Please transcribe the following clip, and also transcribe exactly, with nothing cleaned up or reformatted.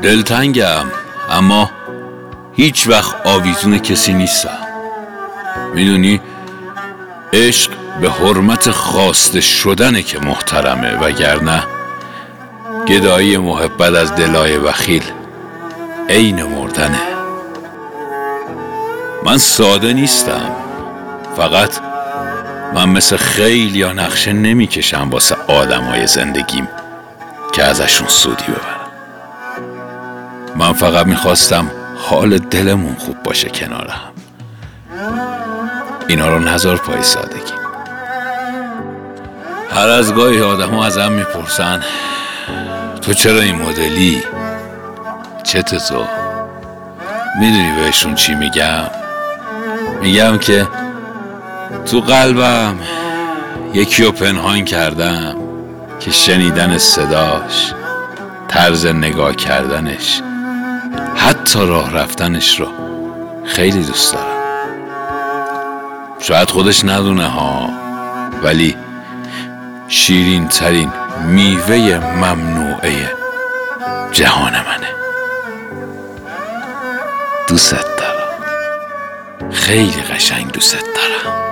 دلتنگم، اما هیچ وقت آویزون کسی نیستم. میدونی عشق به حرمت خواسته شدنه که محترمه، وگرنه گدایی محبت از دلای بخیل عین مردنه. من ساده نیستم، فقط من مثل خیل یا نقشه نمی کشم واسه آدم های زندگیم که ازشون سودی ببرم. من فقط میخواستم حال دلمون خوب باشه کنارم. اینا رو نذار پای سادگی. هر از گاهی آدم ها ازم میپرسن تو چرا این مدلی؟ چه تو؟ میدونی بهشون چی میگم؟ میگم که تو قلبم یکی رو پنهان کردم که شنیدن صداش، طرز نگاه کردنش، حتی راه رفتنش رو خیلی دوست دارم. شاید خودش ندونه ها، ولی شیرین ترین میوه ممنوعه جهان منه. دوست دارم، خیلی قشنگ دوست دارم.